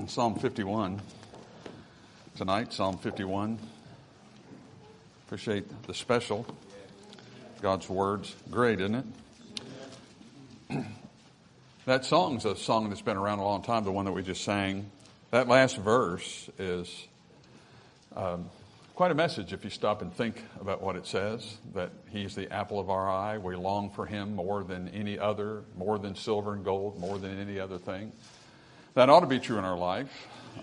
Psalm 51 tonight, Psalm 51. Appreciate the special. God's Word's great, isn't it? That song's a song that's been around a long time, the one that we just sang. That last verse is quite a message if you stop and think about what it says, that He's the apple of our eye. We long for Him more than any other, more than silver and gold, more than any other thing. That ought to be true in our life.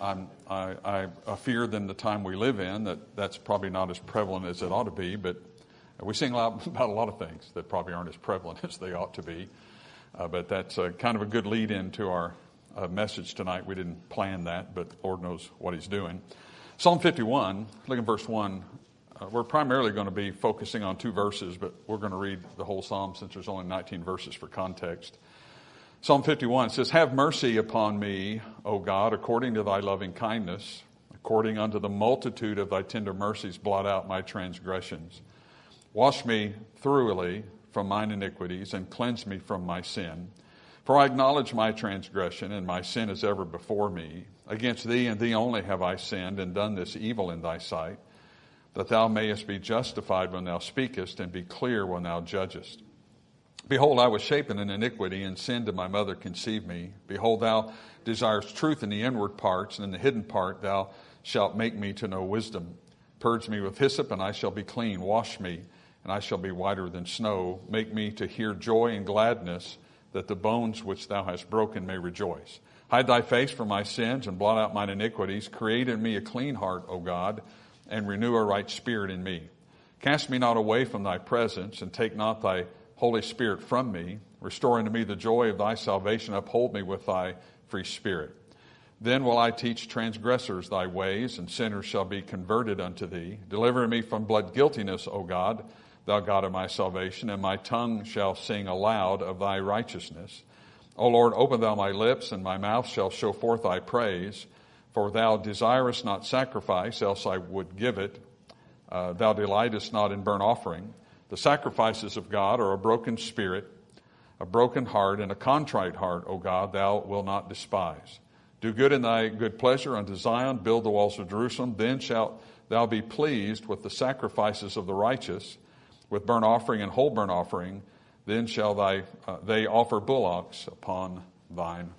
I fear in the time we live in that's probably not as prevalent as it ought to be, but we sing about a lot of things that probably aren't as prevalent as they ought to be. But that's kind of a good lead into our message tonight. We didn't plan that, but the Lord knows what He's doing. Psalm 51, look at verse 1. We're primarily going to be focusing on two verses, but we're going to read the whole psalm since there's only 19 verses for context. Psalm 51 says, "Have mercy upon me, O God, according to thy loving kindness. According unto the multitude of thy tender mercies, blot out my transgressions. Wash me thoroughly from mine iniquities, and cleanse me from my sin. For I acknowledge my transgression, and my sin is ever before me. Against thee and thee only have I sinned, and done this evil in thy sight, that thou mayest be justified when thou speakest, and be clear when thou judgest. Behold, I was shapen in iniquity, and sin did my mother conceive me. Behold, thou desirest truth in the inward parts, and in the hidden part thou shalt make me to know wisdom. Purge me with hyssop, and I shall be clean. Wash me, and I shall be whiter than snow. Make me to hear joy and gladness, that the bones which thou hast broken may rejoice. Hide thy face from my sins, and blot out mine iniquities. Create in me a clean heart, O God, and renew a right spirit in me. Cast me not away from thy presence, and take not thy Holy Spirit from me. Restore unto me the joy of thy salvation. Uphold me with thy free spirit. Then will I teach transgressors thy ways, and sinners shall be converted unto thee. Deliver me from blood guiltiness, O God, thou God of my salvation, and my tongue shall sing aloud of thy righteousness. O Lord, open thou my lips, and my mouth shall show forth thy praise. For thou desirest not sacrifice, else I would give it. Thou delightest not in burnt offering. The sacrifices of God are a broken spirit, a broken heart, and a contrite heart, O God, thou wilt not despise. Do good in thy good pleasure unto Zion, build the walls of Jerusalem. Then shalt thou be pleased with the sacrifices of the righteous, with burnt offering and whole burnt offering. Then shall they offer bullocks upon thine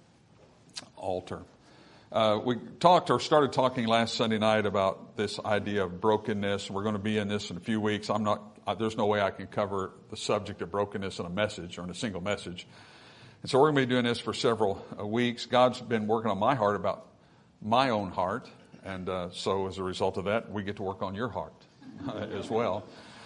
altar." We started talking last Sunday night about this idea of brokenness. We're going to be in this in a few weeks. There's no way I can cover the subject of brokenness in a message or in a single message. And so we're going to be doing this for several weeks. God's been working on my heart about my own heart. And so as a result of that, we get to work on your heart as well.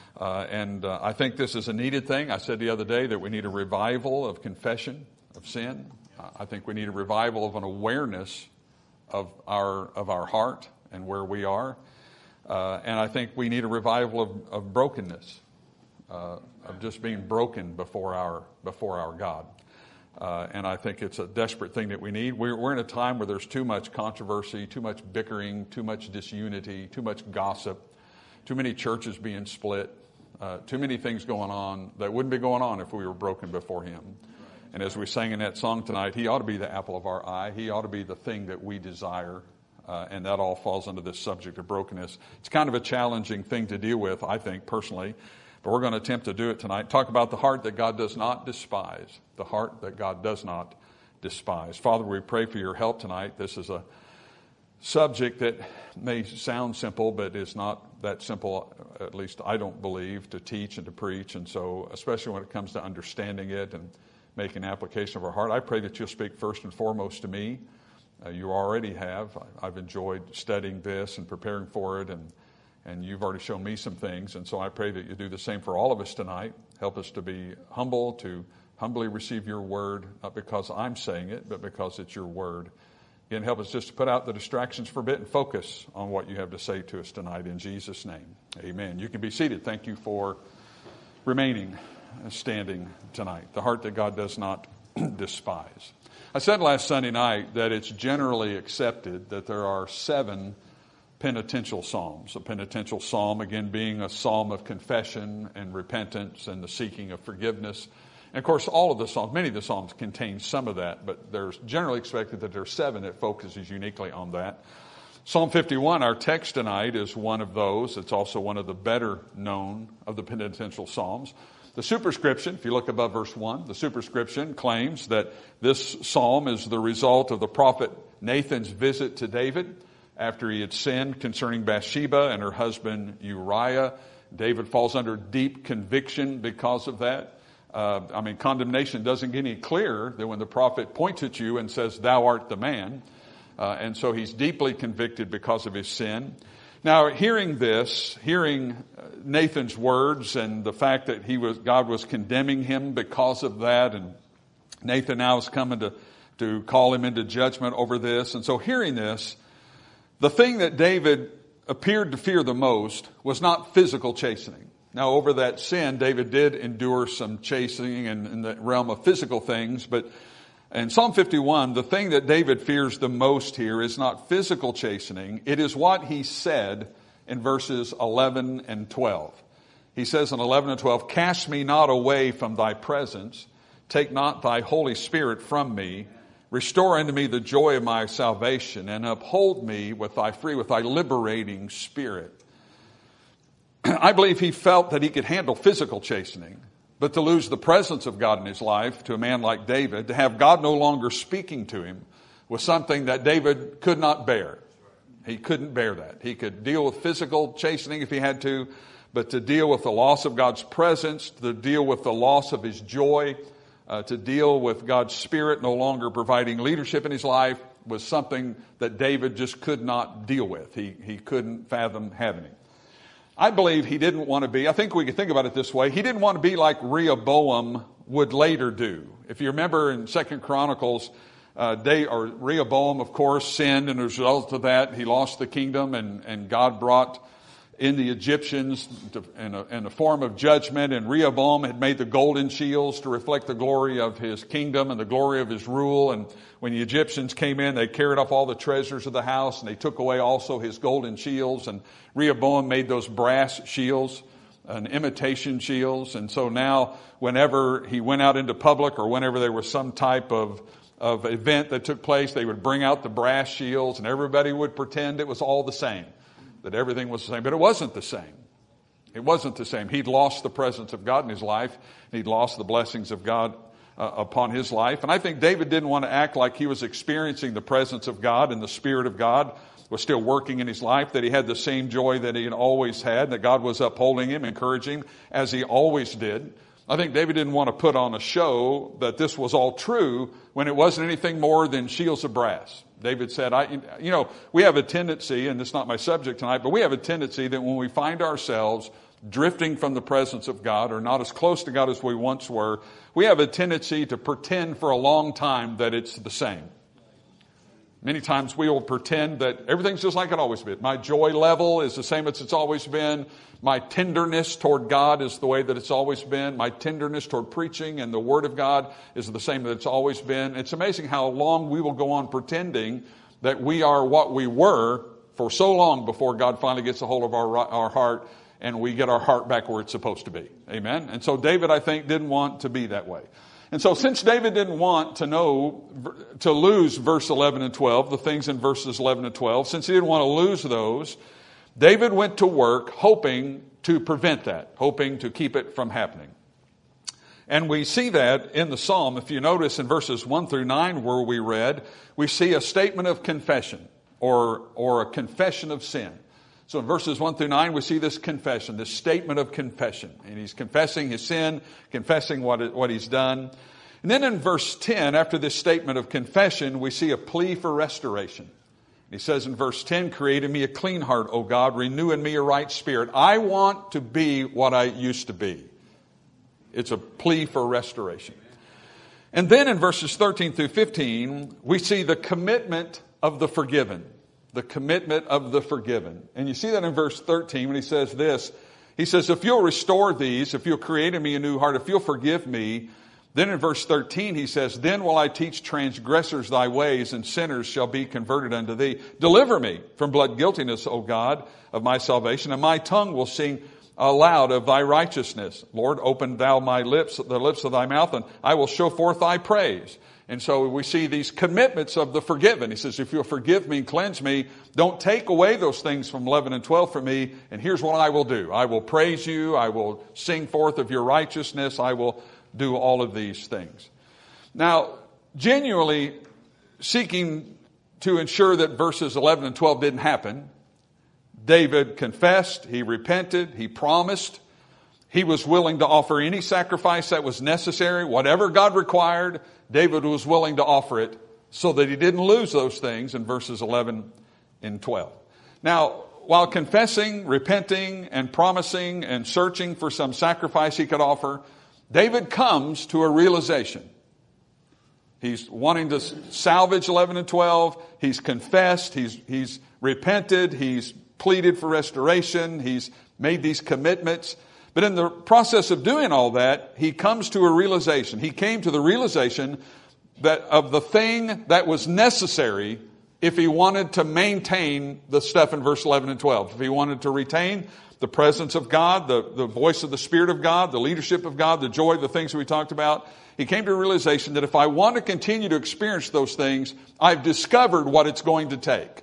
I think this is a needed thing. I said the other day that we need a revival of confession of sin. I think we need a revival of an awareness of our heart and where we are. And I think we need a revival of brokenness, of just being broken before our God. And I think it's a desperate thing that we need. We're in a time where there's too much controversy, too much bickering, too much disunity, too much gossip, too many churches being split, too many things going on that wouldn't be going on if we were broken before Him. And as we sang in that song tonight, He ought to be the apple of our eye. He ought to be the thing that we desire. And that all falls under this subject of brokenness. It's kind of a challenging thing to deal with, I think, personally. But we're going to attempt to do it tonight. Talk about the heart that God does not despise. The heart that God does not despise. Father, we pray for your help tonight. This is a subject that may sound simple, but is not that simple, at least I don't believe, to teach and to preach. And so, especially when it comes to understanding it and making application of our heart, I pray that you'll speak first and foremost to me. You already have. I've enjoyed studying this and preparing for it, and you've already shown me some things. And so I pray that you do the same for all of us tonight. Help us to be humble, to humbly receive your word, not because I'm saying it, but because it's your word. Again, help us just to put out the distractions for a bit and focus on what you have to say to us tonight in Jesus' name. Amen. You can be seated. Thank you for remaining standing tonight. The heart that God does not despise. I said last Sunday night that it's generally accepted that there are 7 penitential psalms. A penitential psalm, again, being a psalm of confession and repentance and the seeking of forgiveness. And of course, all of the Psalms, many of the Psalms contain some of that, but there's generally expected that there are 7 that focuses uniquely on that. Psalm 51, our text tonight, is one of those. It's also one of the better known of the penitential Psalms. The superscription, if you look above verse 1, the superscription claims that this psalm is the result of the prophet Nathan's visit to David after he had sinned concerning Bathsheba and her husband Uriah. David falls under deep conviction because of that. Condemnation doesn't get any clearer than when the prophet points at you and says, "Thou art the man." And so he's deeply convicted because of his sin. Now, hearing Nathan's words and the fact that God was condemning him because of that, and Nathan now is coming to call him into judgment over this. And so hearing this, the thing that David appeared to fear the most was not physical chastening. Now, over that sin, David did endure some chastening in the realm of physical things, but in Psalm 51, the thing that David fears the most here is not physical chastening. It is what he said in verses 11 and 12. He says in 11 and 12, "Cast me not away from thy presence. Take not thy Holy Spirit from me. Restore unto me the joy of my salvation, and uphold me with thy liberating spirit." I believe he felt that he could handle physical chastening. But to lose the presence of God in his life to a man like David, to have God no longer speaking to him, was something that David could not bear. He couldn't bear that. He could deal with physical chastening if he had to, but to deal with the loss of God's presence, to deal with the loss of his joy, to deal with God's Spirit no longer providing leadership in his life was something that David just could not deal with. He couldn't fathom having it. I believe he didn't want to be, I think we could think about it this way, he didn't want to be like Rehoboam would later do. If you remember in 2 Chronicles, Rehoboam, of course, sinned, and as a result of that, he lost the kingdom, and God brought in the Egyptians in a form of judgment, and Rehoboam had made the golden shields to reflect the glory of his kingdom and the glory of his rule. And when the Egyptians came in, they carried off all the treasures of the house, and they took away also his golden shields. And Rehoboam made those brass shields, an imitation shields. And so now, whenever he went out into public, or whenever there was some type of event that took place, they would bring out the brass shields, and everybody would pretend it was all the same, that everything was the same. But it wasn't the same. It wasn't the same. He'd lost the presence of God in his life. He'd lost the blessings of God upon his life. And I think David didn't want to act like he was experiencing the presence of God, and the Spirit of God was still working in his life, that he had the same joy that he had always had, that God was upholding him, encouraging him, as he always did. I think David didn't want to put on a show that this was all true when it wasn't anything more than shields of brass. David said, we have a tendency, and it's not my subject tonight, but we have a tendency that when we find ourselves drifting from the presence of God, or not as close to God as we once were, we have a tendency to pretend for a long time that it's the same. Many times we will pretend that everything's just like it always been. My joy level is the same as it's always been. My tenderness toward God is the way that it's always been. My tenderness toward preaching and the Word of God is the same that it's always been. It's amazing how long we will go on pretending that we are what we were for so long before God finally gets a hold of our heart and we get our heart back where it's supposed to be. Amen? And so David, I think, didn't want to be that way. And so since David didn't want to lose verse 11 and 12, the things in verses 11 and 12, since he didn't want to lose those, David went to work hoping to prevent that, hoping to keep it from happening. And we see that in the psalm. If you notice in verses 1 through 9 where we read, we see a statement of confession or a confession of sin. So in verses 1 through 9, we see this confession, this statement of confession. And he's confessing his sin, confessing what he's done. And then in verse 10, after this statement of confession, we see a plea for restoration. He says in verse 10, "Create in me a clean heart, O God, renew in me a right spirit." I want to be what I used to be. It's a plea for restoration. And then in verses 13 through 15, we see the commitment of the forgiven. The commitment of the forgiven. And you see that in verse 13 when he says this. He says, if you'll restore these, if you'll create in me a new heart, if you'll forgive me. Then in verse 13 he says, then will I teach transgressors thy ways, and sinners shall be converted unto thee. Deliver me from blood guiltiness, O God, of my salvation, and my tongue will sing aloud of thy righteousness. Lord, open thou my lips, the lips of thy mouth, and I will show forth thy praise. And so we see these commitments of the forgiven. He says, if you'll forgive me and cleanse me, don't take away those things from 11 and 12 from me. And here's what I will do. I will praise you. I will sing forth of your righteousness. I will do all of these things. Now, genuinely seeking to ensure that verses 11 and 12 didn't happen, David confessed, he repented, he promised, he was willing to offer any sacrifice that was necessary, whatever God required, David was willing to offer it so that he didn't lose those things in verses 11 and 12. Now, while confessing, repenting, and promising and searching for some sacrifice he could offer, David comes to a realization. He's wanting to salvage 11 and 12. He's confessed. He's repented. He's pleaded for restoration. He's made these commitments. But in the process of doing all that, he comes to a realization. He came to the realization that of the thing that was necessary if he wanted to maintain the stuff in verse 11 and 12. If he wanted to retain the presence of God, the voice of the Spirit of God, the leadership of God, the joy, the things we talked about, he came to a realization that if I want to continue to experience those things, I've discovered what it's going to take.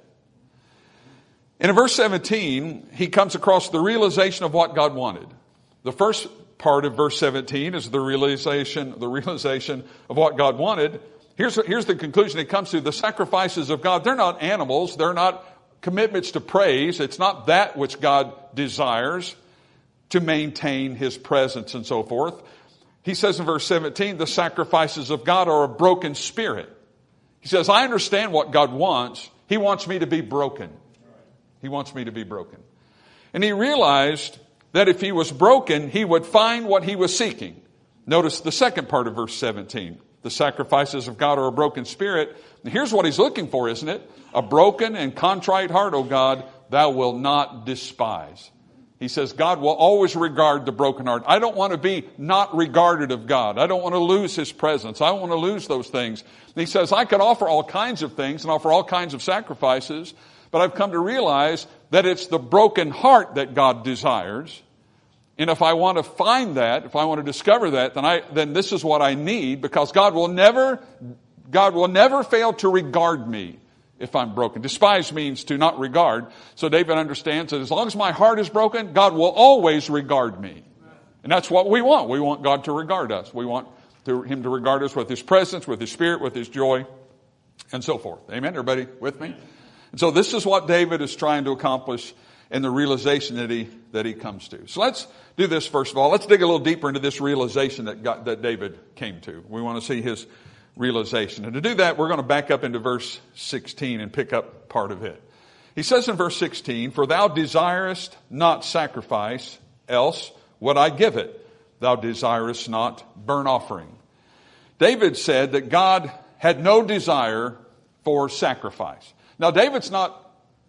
And in verse 17, he comes across the realization of what God wanted. The first part of verse 17 is the realization of what God wanted. Here's the conclusion it comes to. The sacrifices of God, they're not animals. They're not commitments to praise. It's not that which God desires to maintain his presence and so forth. He says in verse 17, the sacrifices of God are a broken spirit. He says, I understand what God wants. He wants me to be broken. He wants me to be broken. And he realized that if he was broken, he would find what he was seeking. Notice the second part of verse 17. The sacrifices of God are a broken spirit. And here's what he's looking for, isn't it? A broken and contrite heart, O God, thou wilt not despise. He says, God will always regard the broken heart. I don't want to be not regarded of God. I don't want to lose his presence. I don't want to lose those things. And he says, I could offer all kinds of things and offer all kinds of sacrifices, but I've come to realize that it's the broken heart that God desires. And if I want to find that, if I want to discover that, then this is what I need, because God will never fail to regard me if I'm broken. Despise means to not regard. So David understands that as long as my heart is broken, God will always regard me. And that's what we want. We want God to regard us. We want him to regard us with his presence, with his spirit, with his joy, and so forth. Amen? Everybody with me? And so this is what David is trying to accomplish and the realization that he comes to. So let's do this first of all. Let's dig a little deeper into this realization that David came to. We want to see his realization. And to do that, we're going to back up into verse 16 and pick up part of it. He says in verse 16, for thou desirest not sacrifice, else would I give it. Thou desirest not burnt offering. David said that God had no desire for sacrifice. Now, David's not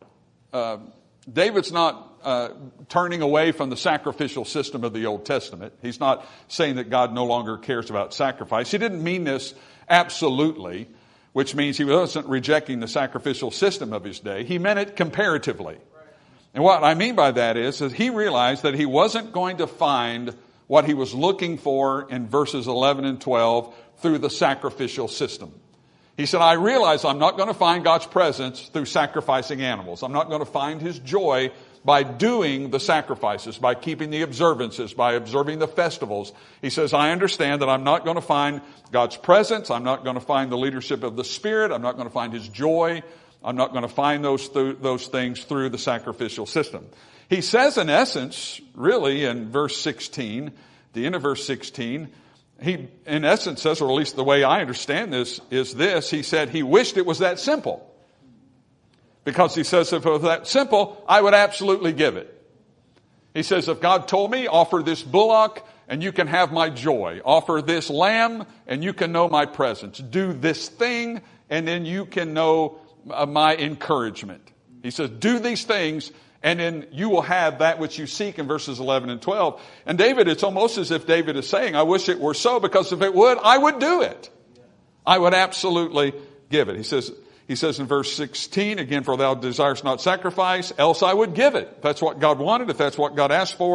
turning away from the sacrificial system of the Old Testament. He's not saying that God no longer cares about sacrifice. He didn't mean this absolutely, which means he wasn't rejecting the sacrificial system of his day. He meant it comparatively. And what I mean by that is that he realized that he wasn't going to find what he was looking for in verses 11 and 12 through the sacrificial system. He said, I realize I'm not going to find God's presence through sacrificing animals. I'm not going to find his joy by doing the sacrifices, by keeping the observances, by observing the festivals. He says, I understand that I'm not going to find God's presence. I'm not going to find the leadership of the Spirit. I'm not going to find his joy. I'm not going to find those things through the sacrificial system. He says, in essence, really in verse 16, the end of verse 16, he in essence says, or at least the way I understand this, is this. He said he wished it was that simple. Because he says, if it was that simple, I would absolutely give it. He says, if God told me, offer this bullock and you can have my joy. Offer this lamb and you can know my presence. Do this thing and then you can know my encouragement. He says, do these things and then you will have that which you seek in verses 11 and 12. And David, it's almost as if David is saying, I wish it were so, because if it would, I would do it. I would absolutely give it. He says in verse 16, again, for thou desirest not sacrifice, else I would give it. If that's what God wanted, if that's what God asked for,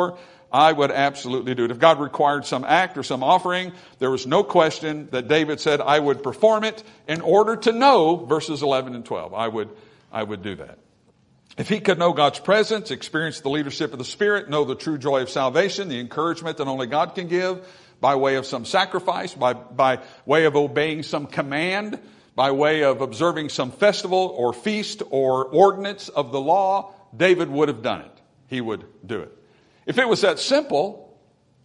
I would absolutely do it. If God required some act or some offering, there was no question that David said, I would perform it in order to know, verses 11 and 12. I would do that. If he could know God's presence, experience the leadership of the Spirit, know the true joy of salvation, the encouragement that only God can give, by way of some sacrifice, by way of obeying some command, by way of observing some festival or feast or ordinance of the law, David would have done it. He would do it. If it was that simple,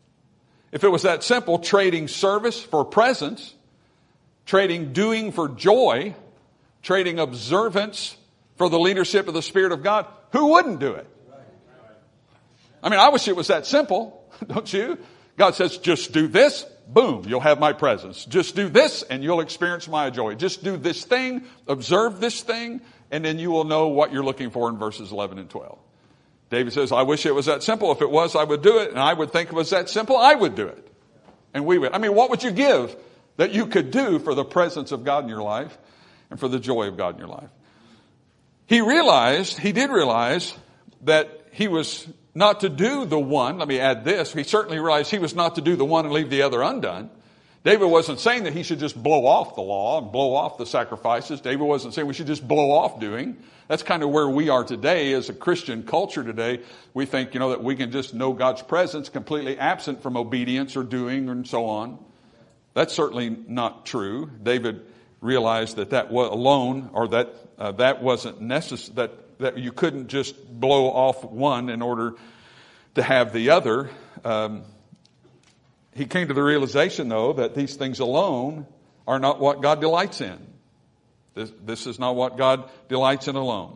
trading service for presence, trading doing for joy, trading observance for the leadership of the Spirit of God, who wouldn't do it? I mean, I wish it was that simple, don't you? God says, just do this, boom, you'll have my presence. Just do this and you'll experience my joy. Just do this thing, observe this thing, and then you will know what you're looking for in verses 11 and 12. David says, I wish it was that simple. If it was, I would do it. And I would think it was that simple, I would do it. And we would. I mean, what would you give that you could do for the presence of God in your life and for the joy of God in your life? He did realize that he was not to do the one. Let me add this. He certainly realized he was not to do the one and leave the other undone. David wasn't saying that he should just blow off the law and blow off the sacrifices. David wasn't saying we should just blow off doing. That's kind of where we are today as a Christian culture today. We think, that we can just know God's presence completely absent from obedience or doing and so on. That's certainly not true. David realized that was alone, or that wasn't necessary, that you couldn't just blow off one in order to have the other. He came to the realization, though, that these things alone are not what God delights in. This is not what God delights in alone.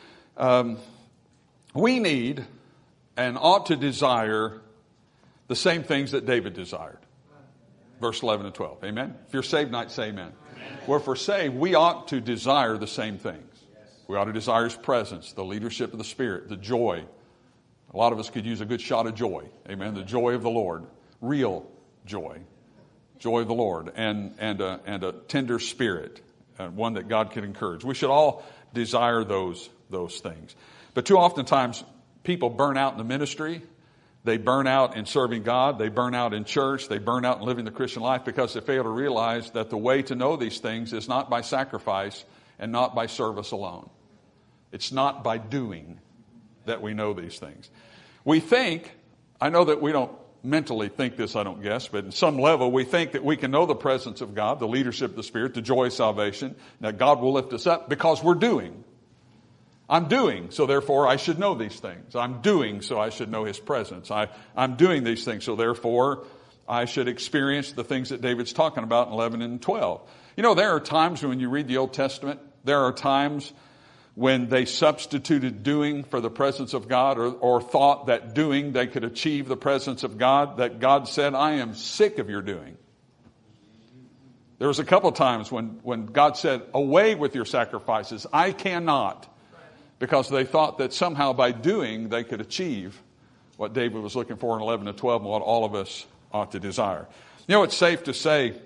We need and ought to desire the same things that David desired. Verse 11 and 12. Amen? If you're saved tonight, say amen. Well, if we're saved, we ought to desire the same things. We ought to desire His presence, the leadership of the Spirit, the joy. A lot of us could use a good shot of joy. Amen? The joy of the Lord. Real joy. Joy of the Lord. And a tender spirit. One that God can encourage. We should all desire those things. But too oftentimes, people burn out in the ministry. They burn out in serving God. They burn out in church. They burn out in living the Christian life because they fail to realize that the way to know these things is not by sacrifice and not by service alone. It's not by doing that we know these things. We think, I know that we don't mentally think this, I don't guess, but in some level we think that we can know the presence of God, the leadership of the Spirit, the joy of salvation, that God will lift us up because we're doing. I'm doing, so therefore I should know these things. I'm doing, so I should know His presence. I'm doing these things, so therefore I should experience the things that David's talking about in 11 and 12. There are times when you read the Old Testament, there are times when they substituted doing for the presence of God or thought that doing they could achieve the presence of God, that God said, I am sick of your doing. There was a couple of times when God said, away with your sacrifices. I cannot. Because they thought that somehow by doing they could achieve what David was looking for in 11 and 12 and what all of us ought to desire. It's safe to say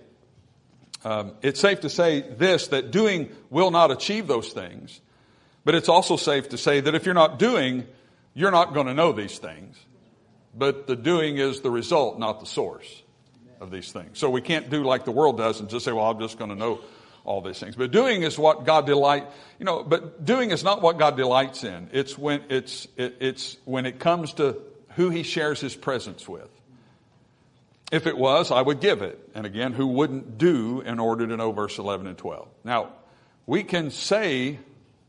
this, that doing will not achieve those things. But it's also safe to say that if you're not doing, you're not going to know these things. But the doing is the result, not the source of these things. So we can't do like the world does and just say, well, I'm just going to know all these things. But doing is what God but doing is not what God delights in. It's when it comes to who He shares His presence with. If it was, I would give it. And again, who wouldn't do in order to know verse 11 and 12. Now, we can say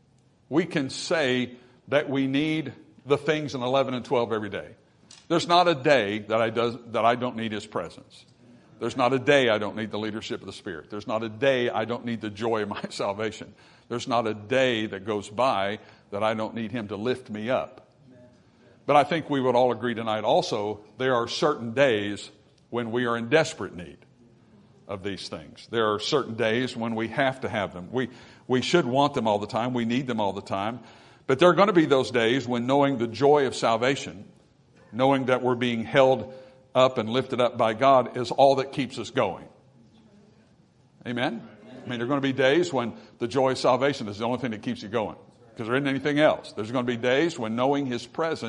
that we need the things in 11 and 12 every day. There's not a day that I don't need His presence. There's not a day I don't need the leadership of the Spirit. There's not a day I don't need the joy of my salvation. There's not a day that goes by that I don't need Him to lift me up. But I think we would all agree tonight also, there are certain days when we are in desperate need of these things. There are certain days when we have to have them. We should want them all the time. We need them all the time. But there are going to be those days when knowing the joy of salvation, knowing that we're being held up and lifted up by God is all that keeps us going. Amen? I mean, there are going to be days when the joy of salvation is the only thing that keeps you going because there isn't anything else. There's going to be days when knowing His presence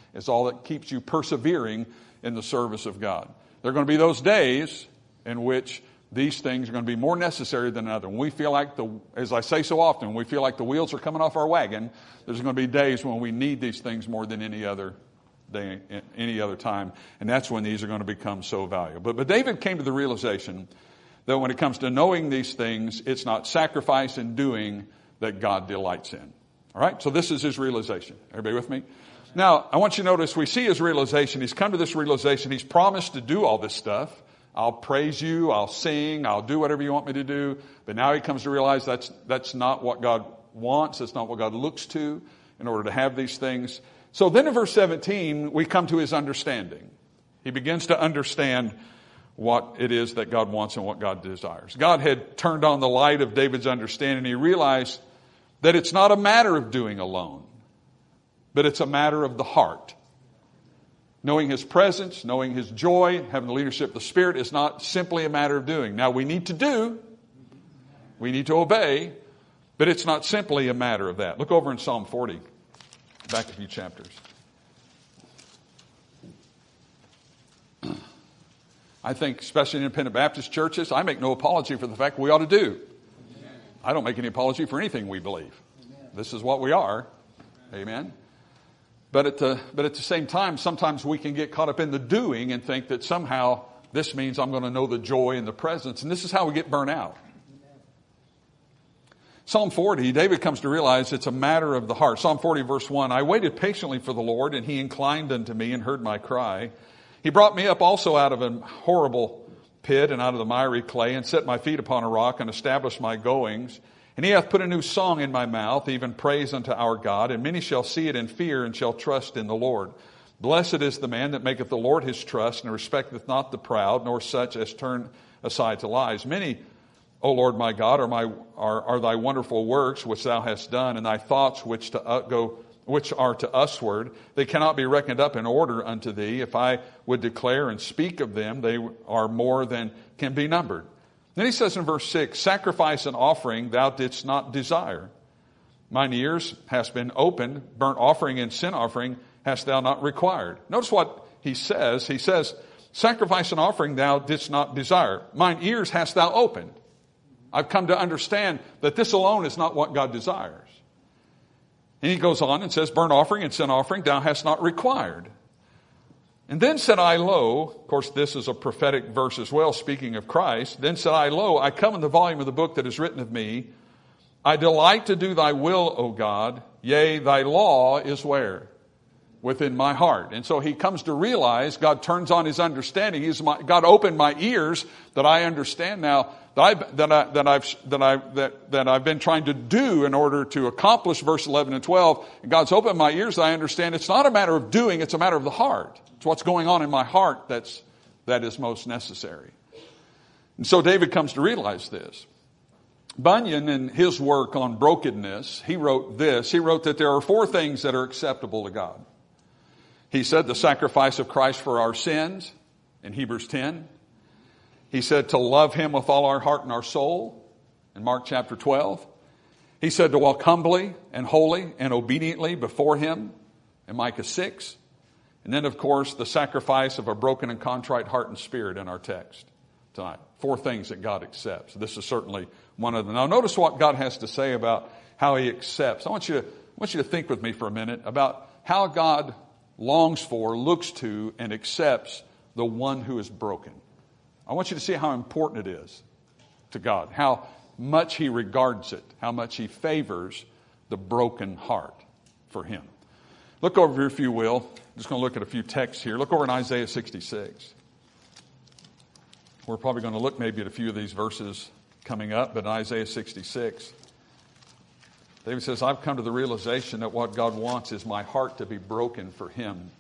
is all that keeps you persevering in the service of God. There are going to be those days in which these things are going to be more necessary than another. When we feel like as I say so often, when we feel like the wheels are coming off our wagon, there's going to be days when we need these things more than any other day, any other time. And that's when these are going to become so valuable. But David came to the realization that when it comes to knowing these things, it's not sacrifice and doing that God delights in. All right? So this is his realization. Everybody with me? Now, I want you to notice we see his realization. He's come to this realization. He's promised to do all this stuff. I'll praise you, I'll sing, I'll do whatever you want me to do. But now he comes to realize that's not what God wants. That's not what God looks to in order to have these things. So then in verse 17, we come to his understanding. He begins to understand what it is that God wants and what God desires. God had turned on the light of David's understanding. He realized that it's not a matter of doing alone, but it's a matter of the heart. Knowing his presence, knowing his joy, having the leadership of the Spirit is not simply a matter of doing. Now we need to do, we need to obey, but it's not simply a matter of that. Look over in Psalm 40, back a few chapters. I think, especially in independent Baptist churches, I make no apology for the fact we ought to do. I don't make any apology for anything we believe. This is what we are. Amen. But at the same time, sometimes we can get caught up in the doing and think that somehow this means I'm going to know the joy and the presence. And this is how we get burnt out. Psalm 40, David comes to realize it's a matter of the heart. Psalm 40, verse 1, I waited patiently for the Lord, and he inclined unto me and heard my cry. He brought me up also out of a horrible pit and out of the miry clay, and set my feet upon a rock, and established my goings. And he hath put a new song in my mouth, even praise unto our God. And many shall see it and fear, and shall trust in the Lord. Blessed is the man that maketh the Lord his trust, and respecteth not the proud, nor such as turn aside to lies. Many, O Lord my God, are thy wonderful works which thou hast done, and thy thoughts which are to usward. They cannot be reckoned up in order unto thee. If I would declare and speak of them, they are more than can be numbered. Then he says in verse 6, sacrifice and offering thou didst not desire. Mine ears hast been opened, burnt offering and sin offering hast thou not required. Notice what he says. He says, sacrifice and offering thou didst not desire. Mine ears hast thou opened. I've come to understand that this alone is not what God desires. And he goes on and says, burnt offering and sin offering thou hast not required. And then said I, lo, of course this is a prophetic verse as well, speaking of Christ. Then said I, lo, I come in the volume of the book that is written of me. I delight to do thy will, O God. Yea, thy law is where? Within my heart. And so he comes to realize, God turns on his understanding. God opened my ears that I understand now that I've been trying to do in order to accomplish verse 11 and 12. And God's opened my ears that I understand it's not a matter of doing, it's a matter of the heart. It's what's going on in my heart that is most necessary. And so David comes to realize this. Bunyan, in his work on brokenness, he wrote this. He wrote that there are 4 things that are acceptable to God. He said the sacrifice of Christ for our sins in Hebrews 10. He said to love him with all our heart and our soul in Mark chapter 12. He said to walk humbly and holy and obediently before him in Micah 6. And then, of course, the sacrifice of a broken and contrite heart and spirit in our text tonight. 4 things that God accepts. This is certainly one of them. Now, notice what God has to say about how he accepts. I want you to think with me for a minute about how God longs for, looks to, and accepts the one who is broken. I want you to see how important it is to God, how much he regards it, how much he favors the broken heart for him. Look over here, if you will. I'm just going to look at a few texts here. Look over in Isaiah 66. We're probably going to look maybe at a few of these verses coming up, but in Isaiah 66, David says, I've come to the realization that what God wants is my heart to be broken for him.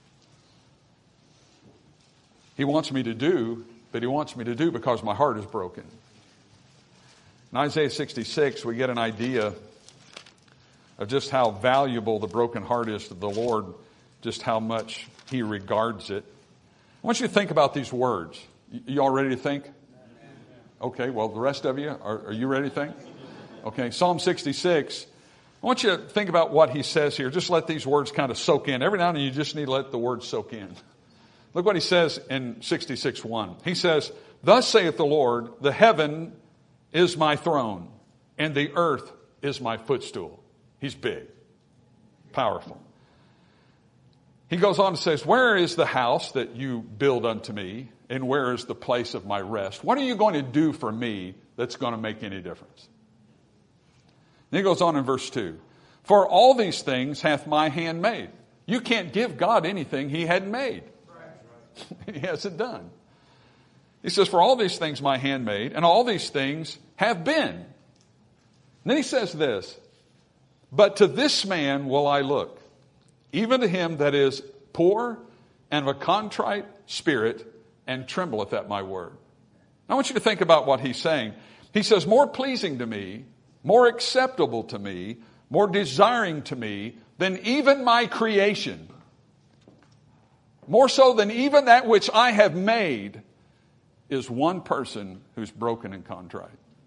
He wants me to do, but he wants me to do because my heart is broken. In Isaiah 66, we get an idea of just how valuable the broken heart is to the Lord, just how much he regards it. I want you to think about these words. You all ready to think? Okay, well, the rest of you, are you ready to think? Okay, Psalm 66, I want you to think about what he says here. Just let these words kind of soak in. Every now and then you just need to let the words soak in. Look what he says in 66:1. He says, "Thus saith the Lord, the heaven is my throne, and the earth is my footstool." He's big, powerful. He goes on and says, "Where is the house that you build unto me, and where is the place of my rest? What are you going to do for me that's going to make any difference?" And he goes on in verse 2. "For all these things hath my hand made." You can't give God anything he hadn't made. He hasn't done. He says, "For all these things my hand made, and all these things have been." And then he says this, "But to this man will I look, even to him that is poor and of a contrite spirit, and trembleth at my word." I want you to think about what he's saying. He says, more pleasing to me, more acceptable to me, more desiring to me than even my creation, more so than even that which I have made, is one person who's broken and contrite.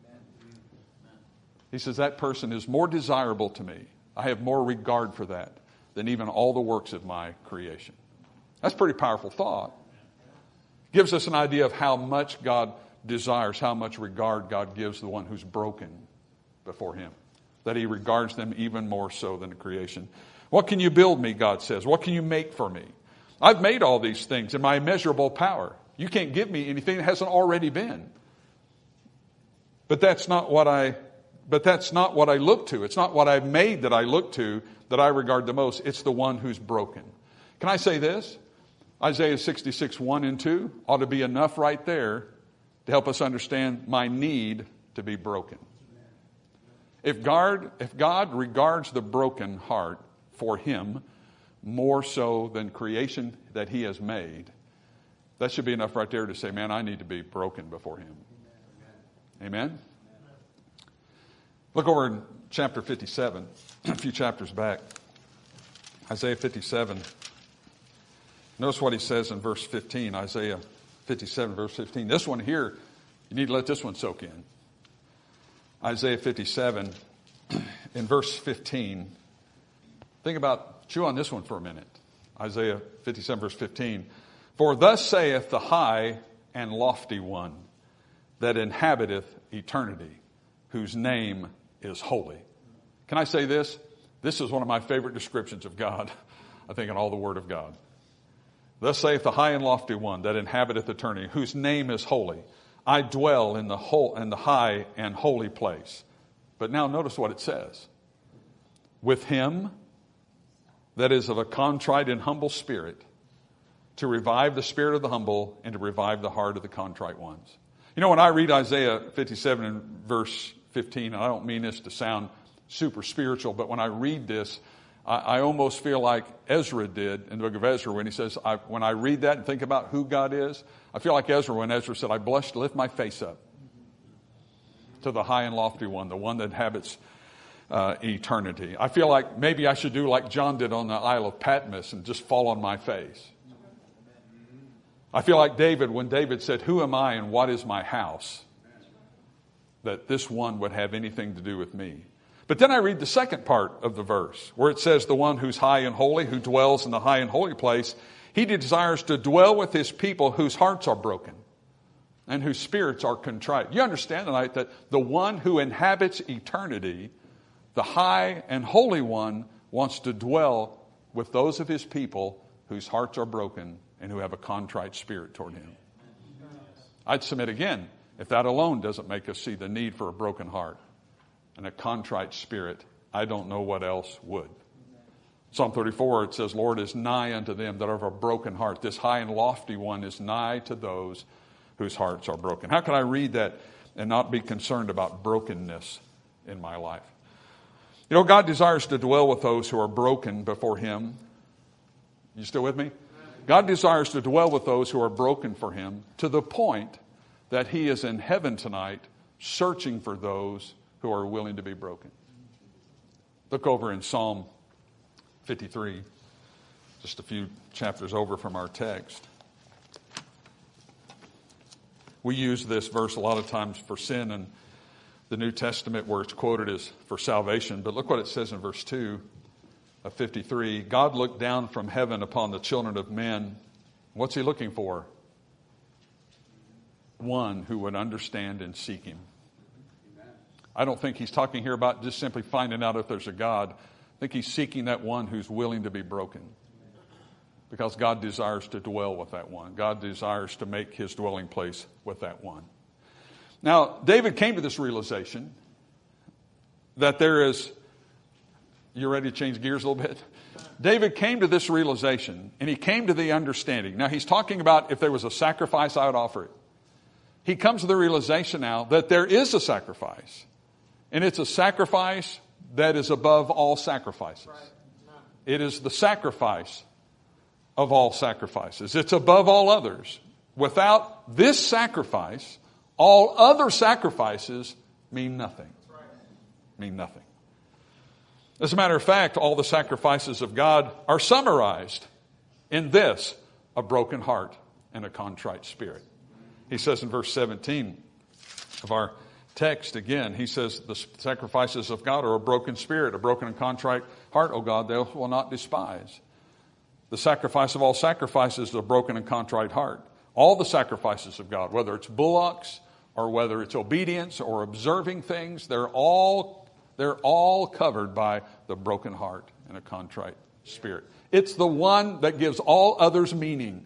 He says that person is more desirable to me. I have more regard for that than even all the works of my creation. That's a pretty powerful thought. Gives us an idea of how much God desires, how much regard God gives the one who's broken before him. That he regards them even more so than the creation. "What can you build me," God says? "What can you make for me? I've made all these things in my immeasurable power. You can't give me anything that hasn't already been." But that's not what I look to. It's not what I've made that I look to, that I regard the most. It's the one who's broken. Can I say this? Isaiah 66:1 and 2 ought to be enough right there to help us understand my need to be broken. If God regards the broken heart for him more so than creation that he has made, that should be enough right there to say, man, I need to be broken before him. Amen? Look over in chapter 57, a few chapters back. Isaiah 57. Notice what he says in verse 15. Isaiah 57, verse 15. This one here, you need to let this one soak in. Isaiah 57, in verse 15. Chew on this one for a minute. Isaiah 57, verse 15. "For thus saith the high and lofty one that inhabiteth eternity, whose name is holy." Can I say this? This is one of my favorite descriptions of God, I think, in all the Word of God. "Thus saith the high and lofty one that inhabiteth eternity, whose name is holy. I dwell in the high and holy place." But now notice what it says. "With him that is of a contrite and humble spirit, to revive the spirit of the humble and to revive the heart of the contrite ones." You know, when I read Isaiah 57 and verse 15, and I don't mean this to sound super spiritual, but when I read this, I almost feel like Ezra did in the book of Ezra when he says, when I read that and think about who God is, I feel like Ezra when Ezra said, "I blush to lift my face up to the high and lofty one, the one that inhabits eternity." I feel like maybe I should do like John did on the Isle of Patmos and just fall on my face. I feel like David, when David said, "Who am I and what is my house?" that this one would have anything to do with me. But then I read the second part of the verse where it says, "The one who's high and holy, who dwells in the high and holy place, he desires to dwell with his people whose hearts are broken and whose spirits are contrite." You understand tonight that the one who inhabits eternity, the high and holy one, wants to dwell with those of his people whose hearts are broken and who have a contrite spirit toward him. I'd submit again, if that alone doesn't make us see the need for a broken heart and a contrite spirit, I don't know what else would. Psalm 34, it says, "Lord is nigh unto them that are of a broken heart." This high and lofty one is nigh to those whose hearts are broken. How can I read that and not be concerned about brokenness in my life? You know, God desires to dwell with those who are broken before him. You still with me? God desires to dwell with those who are broken for him, to the point that he is in heaven tonight searching for those who are willing to be broken. Look over in Psalm 53, just a few chapters over from our text. We use this verse a lot of times for sin and the New Testament where it's quoted as for salvation. But look what it says in verse 2 of 53. God looked down from heaven upon the children of men. What's he looking for? One who would understand and seek him. I don't think he's talking here about just simply finding out if there's a God. I think he's seeking that one who's willing to be broken. Because God desires to dwell with that one. God desires to make his dwelling place with that one. Now, David came to this realization that there is... You ready to change gears a little bit? David came to this realization, and he came to the understanding. Now, he's talking about if there was a sacrifice, I would offer it. He comes to the realization now that there is a sacrifice. And it's a sacrifice that is above all sacrifices. It is the sacrifice of all sacrifices. It's above all others. Without this sacrifice, all other sacrifices mean nothing. Mean nothing. As a matter of fact, all the sacrifices of God are summarized in this, a broken heart and a contrite spirit. He says in verse 17 of our text again, he says the sacrifices of God are a broken spirit, a broken and contrite heart, O God, they will not despise. The sacrifice of all sacrifices is a broken and contrite heart. All the sacrifices of God, whether it's bullocks or whether it's obedience or observing things, they're all covered by the broken heart and a contrite spirit. It's the one that gives all others meaning.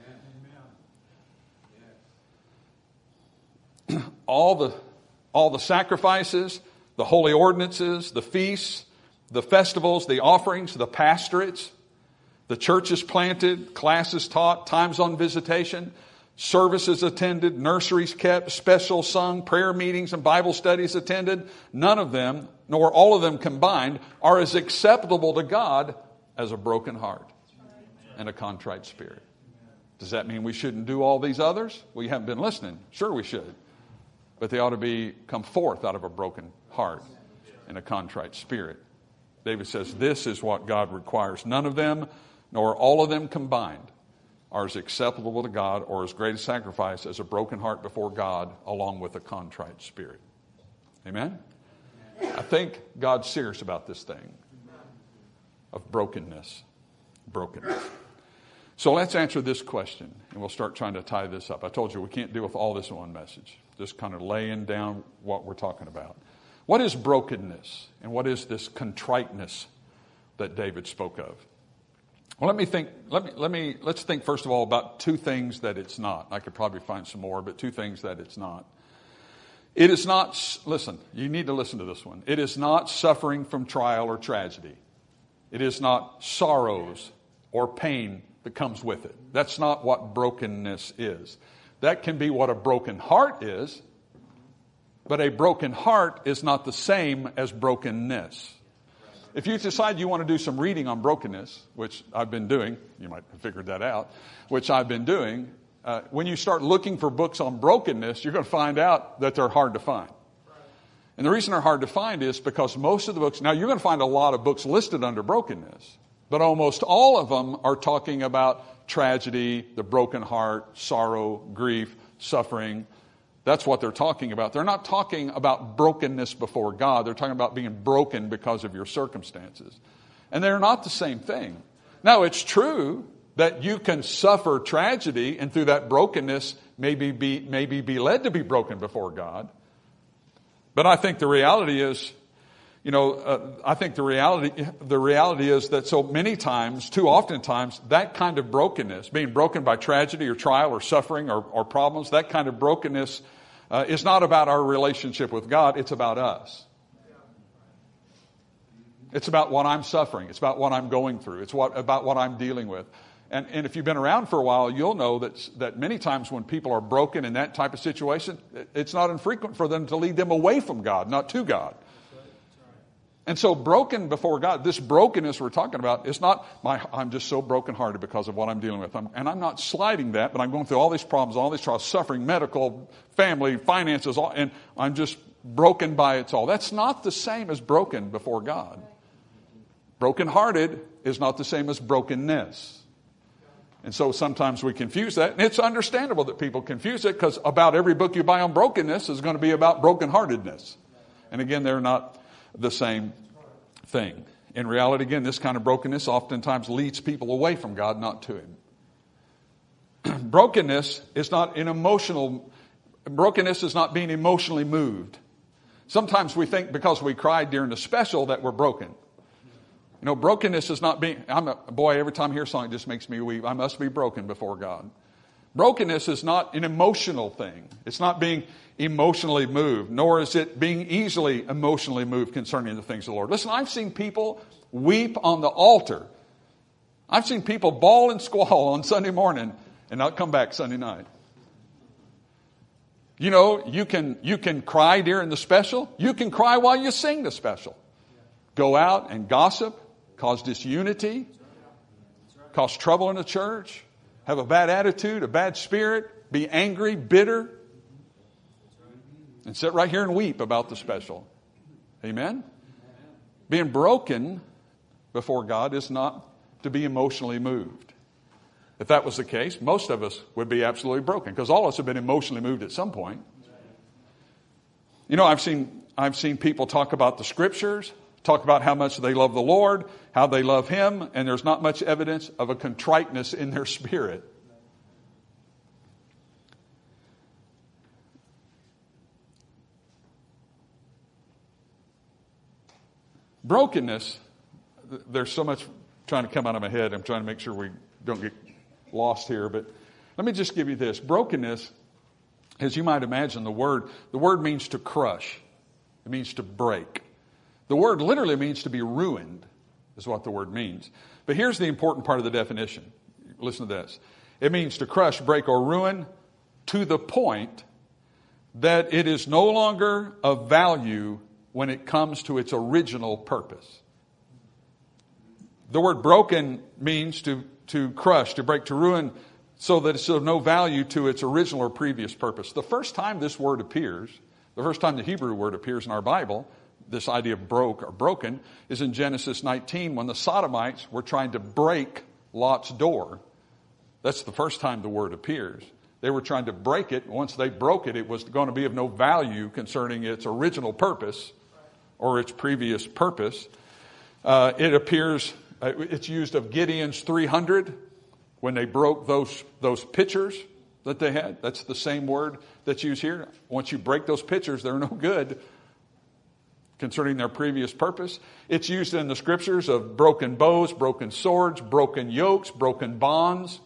All the sacrifices, the holy ordinances, the feasts, the festivals, the offerings, the pastorates, the churches planted, classes taught, times on visitation, services attended, nurseries kept, specials sung, prayer meetings and Bible studies attended. None of them, nor all of them combined, are as acceptable to God as a broken heart and a contrite spirit. Does that mean we shouldn't do all these others? Well, you haven't been listening. Sure we should. But they ought to come forth out of a broken heart and a contrite spirit. David says this is what God requires. None of them, nor all of them combined, are as acceptable to God or as great a sacrifice as a broken heart before God along with a contrite spirit. Amen? I think God's serious about this thing of brokenness. Brokenness. So let's answer this question, and we'll start trying to tie this up. I told you we can't deal with all this in one message. Just kind of laying down what we're talking about. What is brokenness, and what is this contriteness that David spoke of? Well, let's think first of all about two things that it's not. I could probably find some more, but two things that it's not. It is not, listen, you need to listen to this one. It is not suffering from trial or tragedy. It is not sorrows or pain that comes with it. That's not what brokenness is. That can be what a broken heart is, but a broken heart is not the same as brokenness. If you decide you want to do some reading on brokenness, which I've been doing, you might have figured that out, which I've been doing, when you start looking for books on brokenness, you're going to find out that they're hard to find. And the reason they're hard to find is because most of the books, now you're going to find a lot of books listed under brokenness, but almost all of them are talking about tragedy, the broken heart, sorrow, grief, suffering. That's what they're talking about. They're not talking about brokenness before God. They're talking about being broken because of your circumstances. And they're not the same thing. Now, it's true that you can suffer tragedy and through that brokenness maybe be led to be broken before God. But I think the reality is, the reality is that so many times, too often times, that kind of brokenness, being broken by tragedy or trial or suffering or problems, that kind of brokenness is not about our relationship with God. It's about us. It's about what I'm suffering. It's about what I'm going through. It's about what I'm dealing with. And if you've been around for a while, you'll know that many times when people are broken in that type of situation, it's not infrequent for them to lead them away from God, not to God. And so broken before God, this brokenness we're talking about, is not I'm just so brokenhearted because of what I'm dealing with. And I'm not sliding that, but I'm going through all these problems, all these trials, suffering, medical, family, finances, and I'm just broken by it all. That's not the same as broken before God. Brokenhearted is not the same as brokenness. And so sometimes we confuse that. And it's understandable that people confuse it because about every book you buy on brokenness is going to be about brokenheartedness. And again, they're not the same thing. In reality, again, this kind of brokenness oftentimes leads people away from God, not to Him. Brokenness is not being emotionally moved. Sometimes we think because we cried during the special that we're broken. You know, brokenness is not being, every time I hear a song, it just makes me weep. I must be broken before God. Brokenness is not an emotional thing. It's not being emotionally moved, nor is it being easily emotionally moved concerning the things of the Lord. Listen, I've seen people weep on the altar. I've seen people bawl and squall on Sunday morning and not come back Sunday night. You know, you can cry during the special. You can cry while you sing the special. Go out and gossip, cause disunity, cause trouble in the church, have a bad attitude, a bad spirit, be angry, bitter, and sit right here and weep about the special. Amen? Being broken before God is not to be emotionally moved. If that was the case, most of us would be absolutely broken, because all of us have been emotionally moved at some point. You know, I've seen people talk about the Scriptures, talk about how much they love the Lord, how they love Him, and there's not much evidence of a contriteness in their spirit. Brokenness, there's so much trying to come out of my head. I'm trying to make sure we don't get lost here, but let me just give you this. Brokenness, as you might imagine, the word means to crush. It means to break. The word literally means to be ruined, is what the word means. But here's the important part of the definition. Listen to this. It means to crush, break, or ruin to the point that it is no longer of value when it comes to its original purpose. The word broken means to crush, to break, to ruin, so that it's of no value to its original or previous purpose. The first time this word appears, the first time the Hebrew word appears in our Bible, this idea of broke or broken, is in Genesis 19 when the Sodomites were trying to break Lot's door. That's the first time the word appears. They were trying to break it. Once they broke it, it was going to be of no value concerning its original purpose or its previous purpose. It appears, it's used of Gideon's 300 when they broke those pitchers that they had. That's the same word that's used here. Once you break those pitchers, they're no good concerning their previous purpose. It's used in the Scriptures of broken bows, broken swords, broken yokes, broken bonds.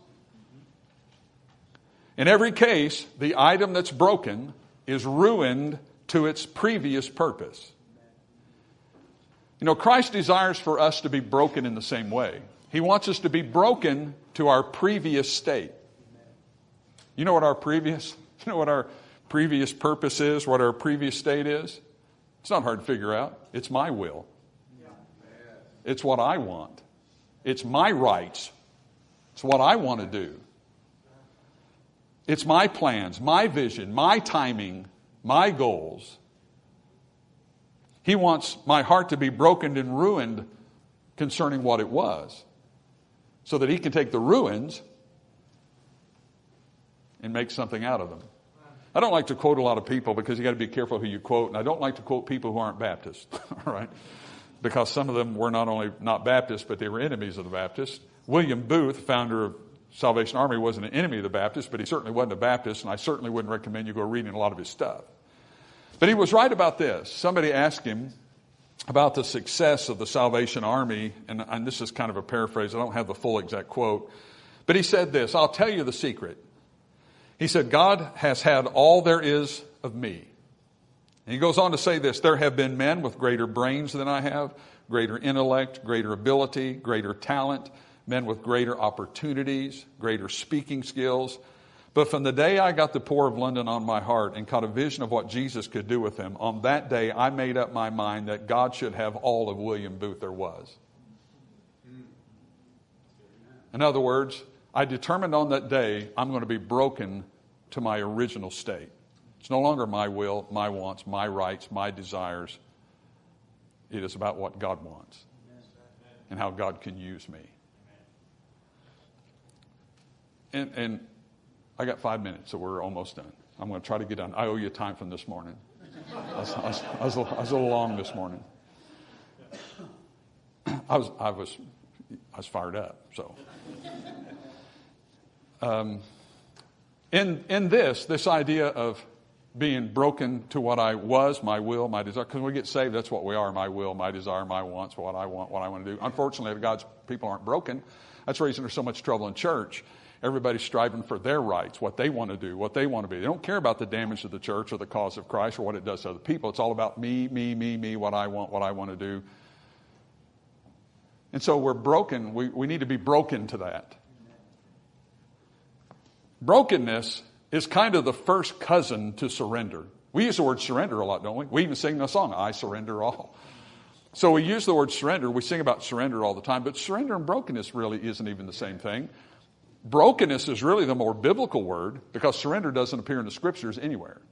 In every case, the item that's broken is ruined to its previous purpose. You know, Christ desires for us to be broken in the same way. He wants us to be broken to our previous state. You know what our previous purpose is, what our previous state is? It's not hard to figure out. It's my will. It's what I want. It's my rights. It's what I want to do. It's my plans, my vision, my timing, my goals. He wants my heart to be broken and ruined concerning what it was, so that He can take the ruins and make something out of them. I don't like to quote a lot of people because you got to be careful who you quote, and I don't like to quote people who aren't Baptists, all right? Because some of them were not only not Baptists, but they were enemies of the Baptists. William Booth, founder of Salvation Army, wasn't an enemy of the Baptists, but he certainly wasn't a Baptist, and I certainly wouldn't recommend you go reading a lot of his stuff. But he was right about this. Somebody asked him about the success of the Salvation Army, and this is kind of a paraphrase. I don't have the full exact quote. But he said this, I'll tell you the secret. He said, God has had all there is of me. And he goes on to say this, there have been men with greater brains than I have, greater intellect, greater ability, greater talent, men with greater opportunities, greater speaking skills. But from the day I got the Poor of London on my heart and caught a vision of what Jesus could do with them, on that day I made up my mind that God should have all of William Booth there was. In other words, I determined on that day I'm going to be broken to my original state. It's no longer my will, my wants, my rights, my desires. It is about what God wants and how God can use me. And I got 5 minutes, so we're almost done. I'm going to try to get done. I owe you time from this morning. I was a little long this morning. I was fired up. So, in this idea of being broken to what I was, my will, my desire, because when we get saved, that's what we are: my will, my desire, my wants, what I want to do. Unfortunately, God's people aren't broken. That's the reason there's so much trouble in church. Everybody's striving for their rights, what they want to do, what they want to be. They don't care about the damage to the church or the cause of Christ or what it does to other people. It's all about me, what I want to do. And so we're broken. We need to be broken to that. Brokenness is kind of the first cousin to surrender. We use the word surrender a lot, don't we? We even sing the song, I surrender all. So we use the word surrender. We sing about surrender all the time, but surrender and brokenness really isn't even the same thing. Brokenness is really the more biblical word because surrender doesn't appear in the scriptures anywhere.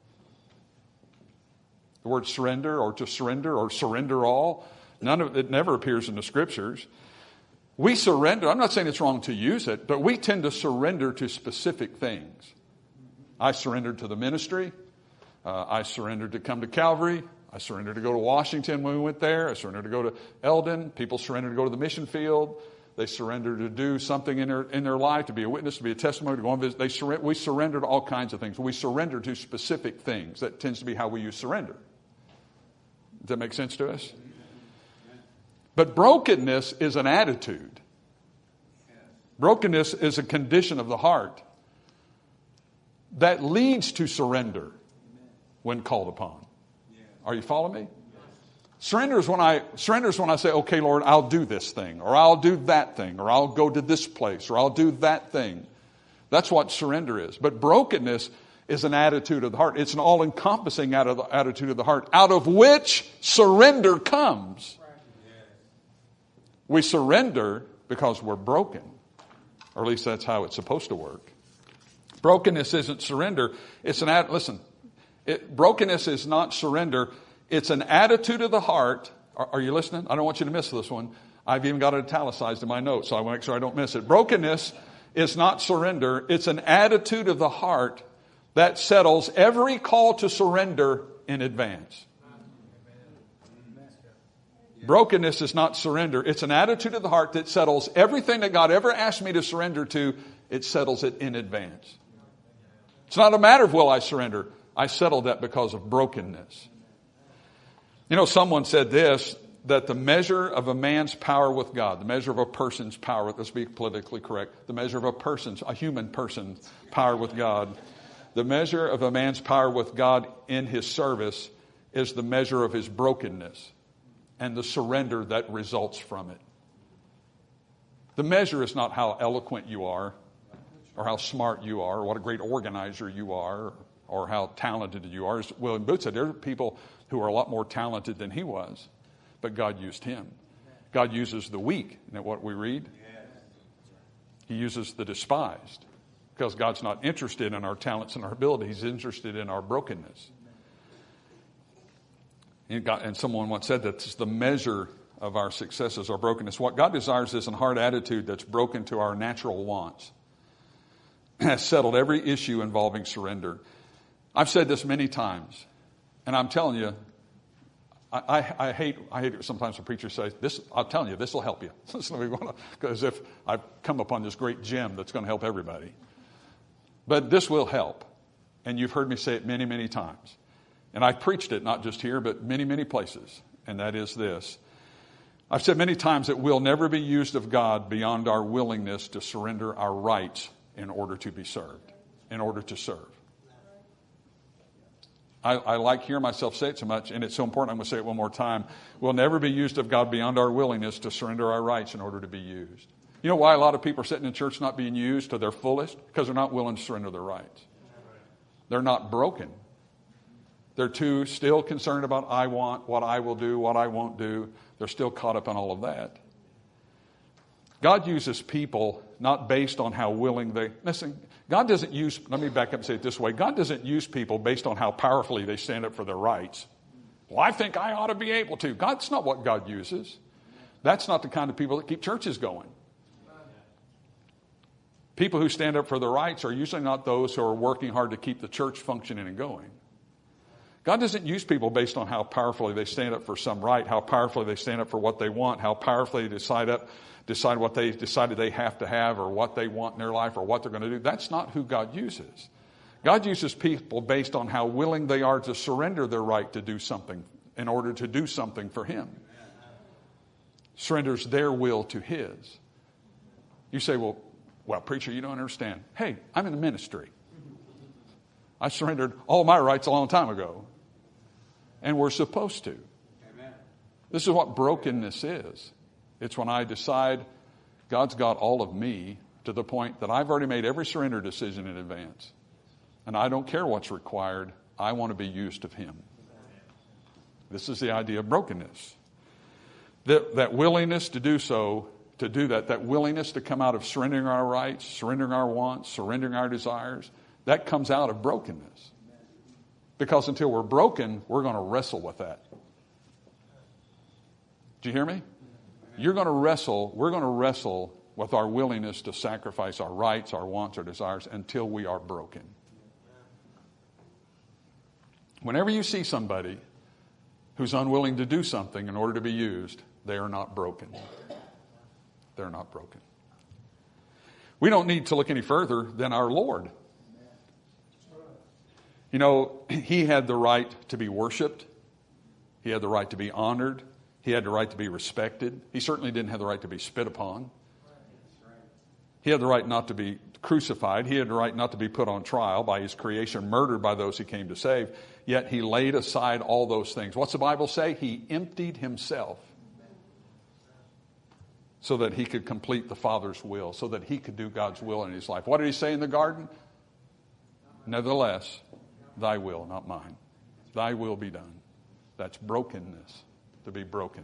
The word surrender or to surrender or surrender all, none of it never appears in the scriptures. We surrender. I'm not saying it's wrong to use it, but we tend to surrender to specific things. I surrendered to the ministry. I surrendered to come to Calvary. I surrendered to go to Washington when we went there. I surrendered to go to Eldon. People surrendered to go to the mission field. They surrendered to do something in their life, to be a witness, to be a testimony, to go and visit. We surrender to all kinds of things. We surrender to specific things. That tends to be how we use surrender. Does that make sense to us? But brokenness is an attitude. Brokenness is a condition of the heart that leads to surrender when called upon. Are you following me? Surrender is when I say, okay, Lord, I'll do this thing, or I'll do that thing, or I'll go to this place, or I'll do that thing. That's what surrender is. But brokenness is an attitude of the heart. It's an all-encompassing attitude of the heart, out of which surrender comes. We surrender because we're broken, or at least that's how it's supposed to work. Brokenness isn't surrender. It's brokenness is not surrender. It's an attitude of the heart. Are you listening? I don't want you to miss this one. I've even got it italicized in my notes, so I want to make sure I don't miss it. Brokenness is not surrender. It's an attitude of the heart that settles every call to surrender in advance. Brokenness is not surrender. It's an attitude of the heart that settles everything that God ever asked me to surrender to. It settles it in advance. It's not a matter of will I surrender. I settled that because of brokenness. You know, someone said this, that the measure of a man's power with God, the measure of a person's power, let's be politically correct, the measure of a human person's power with God, the measure of a man's power with God in his service is the measure of his brokenness and the surrender that results from it. The measure is not how eloquent you are, or how smart you are, or what a great organizer you are, or how talented you are. As William Booth said, there are people who are a lot more talented than he was, but God used him. God uses the weak. Isn't that what we read? He uses the despised, because God's not interested in our talents and our ability. He's interested in our brokenness. And someone once said that it's the measure of our successes, our brokenness. What God desires is a heart attitude that's broken to our natural wants, has settled every issue involving surrender. I've said this many times, and I'm telling you, I hate it sometimes when preachers say, "This, I'm telling you, this will help you." Because if I've come upon this great gem that's going to help everybody. But this will help. And you've heard me say it many, many times. And I've preached it not just here, but many, many places. And that is this. I've said many times that we'll never be used of God beyond our willingness to surrender our rights in order to be served, in order to serve. I like hearing myself say it so much, and it's so important, I'm going to say it one more time. We'll never be used of God beyond our willingness to surrender our rights in order to be used. You know why a lot of people are sitting in church not being used to their fullest? Because they're not willing to surrender their rights. They're not broken. They're too still concerned about I want, what I will do, what I won't do. They're still caught up in all of that. God uses people not based on how willing they... Listen, God doesn't use... Let me back up and say it this way. God doesn't use people based on how powerfully they stand up for their rights. Well, I think I ought to be able to. That's not what God uses. That's not the kind of people that keep churches going. People who stand up for their rights are usually not those who are working hard to keep the church functioning and going. God doesn't use people based on how powerfully they stand up for some right, how powerfully they stand up for what they want, how powerfully they decide what they decided they have to have or what they want in their life or what they're going to do. That's not who God uses. God uses people based on how willing they are to surrender their right to do something in order to do something for Him. Surrenders their will to His. You say, well, preacher, you don't understand. Hey, I'm in the ministry. I surrendered all my rights a long time ago. And we're supposed to. Amen. This is what brokenness is. It's when I decide God's got all of me to the point that I've already made every surrender decision in advance. And I don't care what's required. I want to be used of Him. This is the idea of brokenness. That willingness to do so, to do that willingness to come out of surrendering our rights, surrendering our wants, surrendering our desires, that comes out of brokenness. Because until we're broken, we're going to wrestle with that. Do you hear me? We're going to wrestle with our willingness to sacrifice our rights, our wants, our desires until we are broken. Whenever you see somebody who's unwilling to do something in order to be used, they are not broken. They're not broken. We don't need to look any further than our Lord. You know, He had the right to be worshiped. He had the right to be honored. He had the right to be respected. He certainly didn't have the right to be spit upon. He had the right not to be crucified. He had the right not to be put on trial by His creation, murdered by those He came to save. Yet He laid aside all those things. What's the Bible say? He emptied Himself so that He could complete the Father's will, so that He could do God's will in His life. What did He say in the garden? Nevertheless, Thy will, not mine. Thy will be done. That's brokenness, to be broken.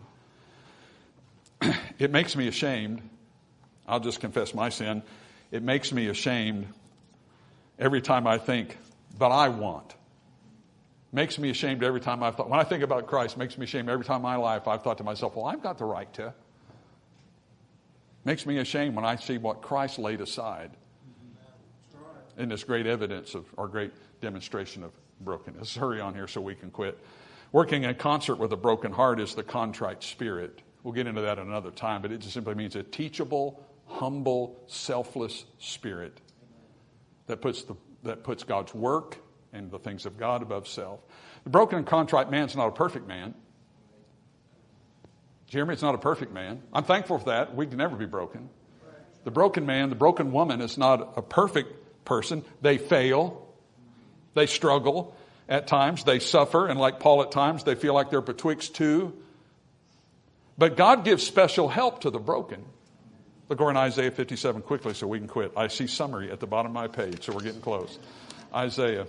It makes me ashamed. I'll just confess my sin. It makes me ashamed every time I think, but I want. Makes me ashamed every time I've thought, when I think about Christ, makes me ashamed every time in my life I've thought to myself, well, I've got the right to. Makes me ashamed when I see what Christ laid aside in this great evidence of, or great demonstration of brokenness. Let's hurry on here so we can quit. Working in concert with a broken heart is the contrite spirit. We'll get into that at another time, but it just simply means a teachable, humble, selfless spirit that puts God's work and the things of God above self. The broken and contrite man is not a perfect man. Do you hear me? It's not a perfect man. I'm thankful for that. We can never be broken. The broken man, the broken woman is not a perfect person. They fail. They struggle. At times they suffer. And like Paul at times, they feel like they're betwixt two. But God gives special help to the broken. Look over in Isaiah 57 quickly so we can quit. I see summary at the bottom of my page, so we're getting close. Isaiah.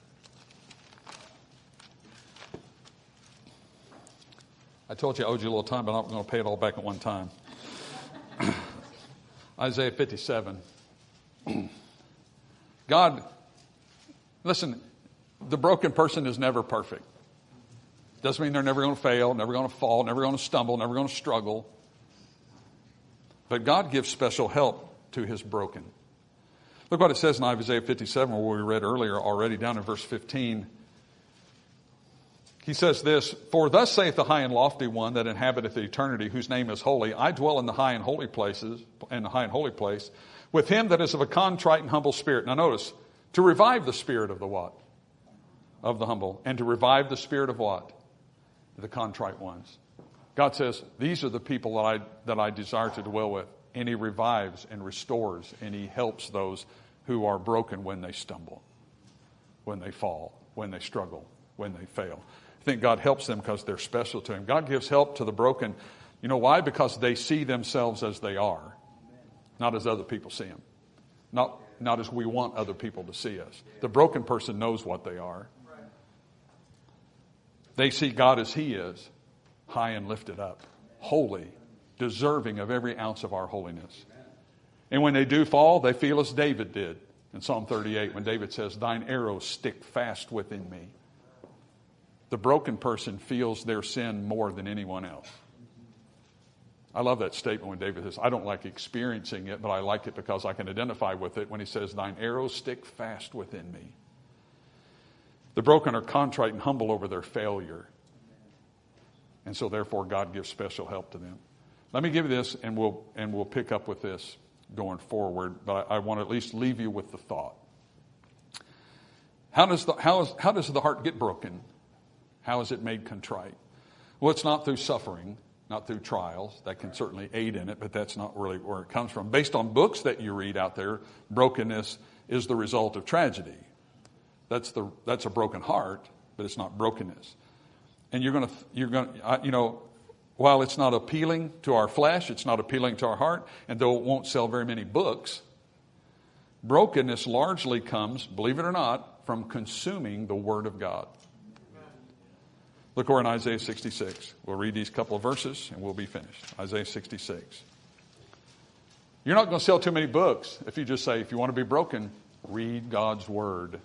I told you I owed you a little time, but I'm not going to pay it all back at one time. Isaiah 57. God, listen, the broken person is never perfect. Doesn't mean they're never going to fail, never going to fall, never going to stumble, never going to struggle. But God gives special help to His broken. Look what it says in Isaiah 57, where we read earlier already, down in verse 15. He says this, "For thus saith the high and lofty one that inhabiteth eternity, whose name is holy. I dwell in the high and holy places, in the high and holy place, with him that is of a contrite and humble spirit." Now notice, to revive the spirit of the what? Of the humble. And to revive the spirit of what? The contrite ones. God says, these are the people that I desire to dwell with. And He revives and restores, and He helps those who are broken when they stumble, when they fall, when they struggle, when they fail. I think God helps them because they're special to Him. God gives help to the broken. You know why? Because they see themselves as they are, not as other people see them. Not as we want other people to see us. The broken person knows what they are. They see God as He is, high and lifted up, holy, deserving of every ounce of our holiness. And when they do fall, they feel as David did in Psalm 38, when David says, "Thine arrows stick fast within me." The broken person feels their sin more than anyone else. I love that statement when David says, I don't like experiencing it, but I like it because I can identify with it when he says, "Thine arrows stick fast within me." The broken are contrite and humble over their failure. And so therefore God gives special help to them. Let me give you this, and we'll pick up with this going forward, but I want to at least leave you with the thought. How does the heart get broken? How is it made contrite? Well, it's not through suffering, not through trials. That can certainly aid in it, but that's not really where it comes from. Based on books that you read out there, brokenness is the result of tragedy. That's a broken heart, but it's not brokenness. And you're going to, while it's not appealing to our flesh, it's not appealing to our heart, and though it won't sell very many books, brokenness largely comes, believe it or not, from consuming the Word of God. Look over in Isaiah 66. We'll read these couple of verses and we'll be finished. Isaiah 66. You're not going to sell too many books if you just say, if you want to be broken, read God's Word.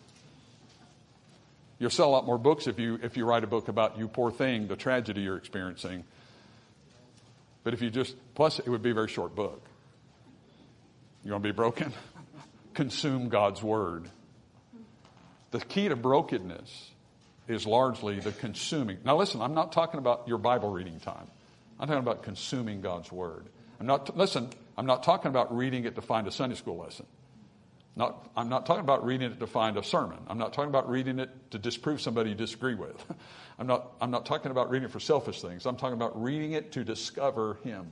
You'll sell a lot more books if you write a book about you poor thing, the tragedy you're experiencing. But if you plus it would be a very short book. You want to be broken? Consume God's Word. The key to brokenness is largely the consuming. Now listen, I'm not talking about your Bible reading time. I'm talking about consuming God's Word. I'm not talking about reading it to find a Sunday school lesson. I'm not talking about reading it to find a sermon. I'm not talking about reading it to disprove somebody you disagree with. I'm not talking about reading it for selfish things. I'm talking about reading it to discover Him.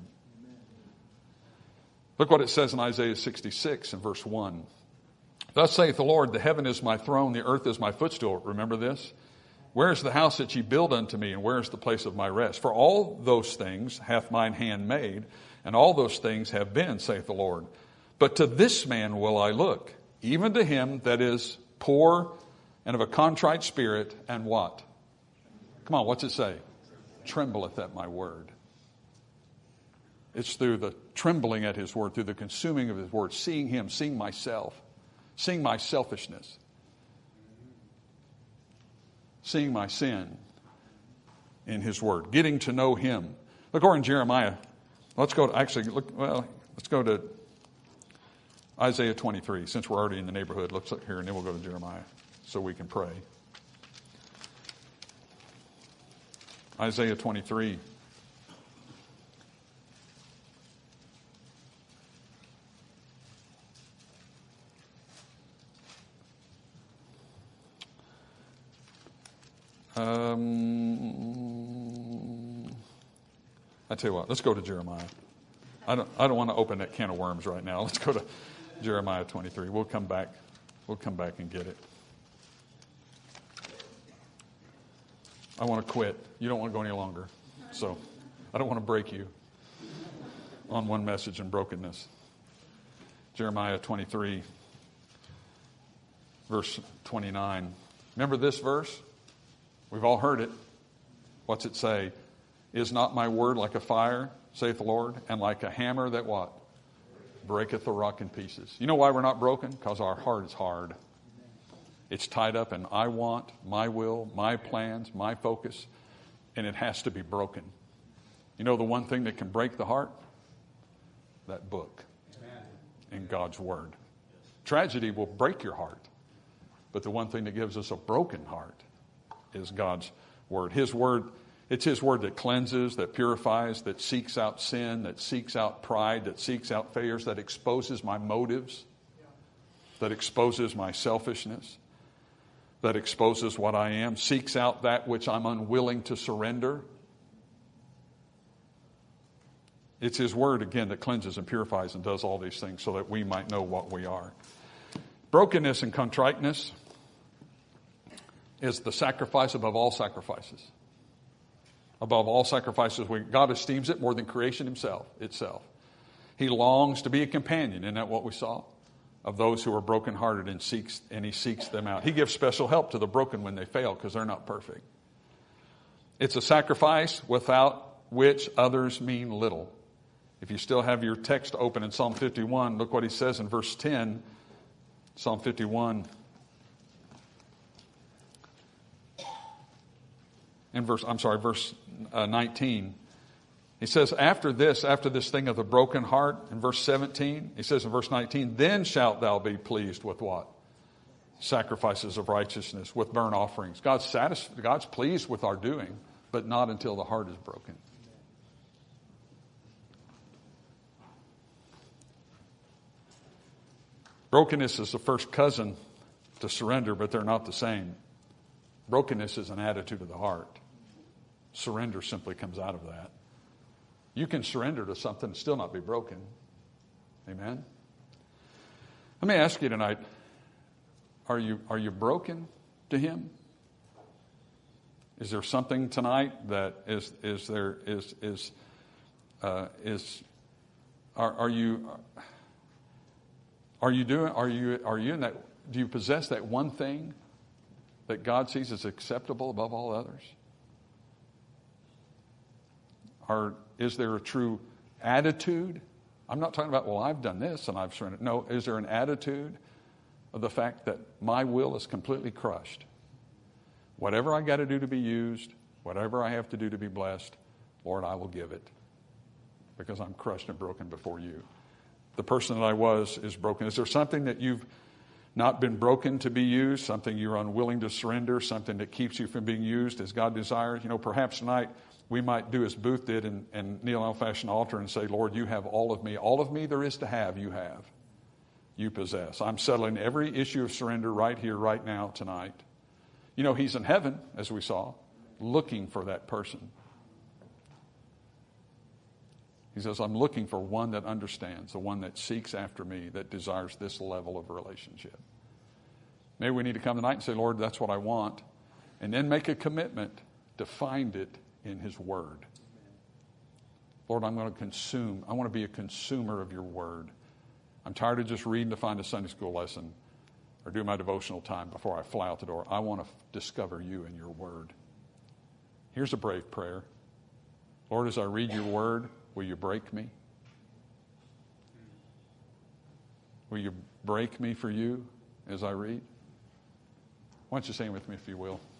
Look what it says in Isaiah 66 and verse 1. Thus saith the Lord, the heaven is my throne, the earth is my footstool. Remember this? Where is the house that ye build unto me, and where is the place of my rest? For all those things hath mine hand made, and all those things have been, saith the Lord. But to this man will I look, even to him that is poor and of a contrite spirit, and what? Come on, what's it say? Trembleth at my word. It's through the trembling at His word, through the consuming of His word, seeing Him, seeing myself, seeing my selfishness, seeing my sin in His word, getting to know Him. Look over in Jeremiah. Let's go to Isaiah 23. Since we're already in the neighborhood, let's look here and then we'll go to Jeremiah so we can pray. Isaiah 23. I tell you what, let's go to Jeremiah. I don't want to open that can of worms right now. Let's go to Jeremiah 23. We'll come back and get it. I want to quit. You don't want to go any longer. So I don't want to break you on one message in brokenness. Jeremiah 23, verse 29. Remember this verse? We've all heard it. What's it say? Is not my word like a fire, saith the Lord, and like a hammer that what? Breaketh the rock in pieces. You know why we're not broken? Because our heart is hard. It's tied up in I want, my will, my plans, my focus, and it has to be broken. You know the one thing that can break the heart? That book in God's Word. Tragedy will break your heart, but the one thing that gives us a broken heart is God's Word. His Word, it's His Word that cleanses, that purifies, that seeks out sin, that seeks out pride, that seeks out failures, that exposes my motives, that exposes my selfishness, that exposes what I am, seeks out that which I'm unwilling to surrender. It's His Word, again, that cleanses and purifies and does all these things so that we might know what we are. Brokenness and contriteness is the sacrifice above all sacrifices. Above all sacrifices, God esteems it more than creation itself. He longs to be a companion, isn't that what we saw? Of those who are brokenhearted and He seeks them out. He gives special help to the broken when they fail because they're not perfect. It's a sacrifice without which others mean little. If you still have your text open in Psalm 51, look what he says in verse 10. Psalm 51. Verse 19. He says, after this thing of the broken heart, in verse 17, he says in verse 19, then shalt thou be pleased with what? sacrifices of righteousness, with burnt offerings. God's pleased with our doing, but not until the heart is broken. Brokenness is the first cousin to surrender, but they're not the same. Brokenness is an attitude of the heart. Surrender simply comes out of that. You can surrender to something and still not be broken. Amen? Let me ask you tonight, are you broken to Him? Is there something tonight that are you in that? Do you possess that one thing that God sees as acceptable above all others? Is there a true attitude? I'm not talking about, well, I've done this and I've surrendered. No, is there an attitude of the fact that my will is completely crushed? Whatever I got to do to be used, whatever I have to do to be blessed, Lord, I will give it because I'm crushed and broken before you. The person that I was is broken. Is there something that you've not been broken to be used, something you're unwilling to surrender, something that keeps you from being used as God desires? Perhaps tonight we might do as Booth did and kneel on old-fashioned altar and say, Lord, you have all of me. All of me there is to have, you have. You possess. I'm settling every issue of surrender right here, right now, tonight. He's in heaven, as we saw, looking for that person. He says, I'm looking for one that understands, the one that seeks after me, that desires this level of relationship. Maybe we need to come tonight and say, Lord, that's what I want. And then make a commitment to find it in His Word. Lord, I'm going to consume. I want to be a consumer of your Word. I'm tired of just reading to find a Sunday school lesson or do my devotional time before I fly out the door. I want to discover you and your Word. Here's a brave prayer. Lord, as I read your Word, will you break me? Will you break me for you as I read? Why don't you sing with me if you will?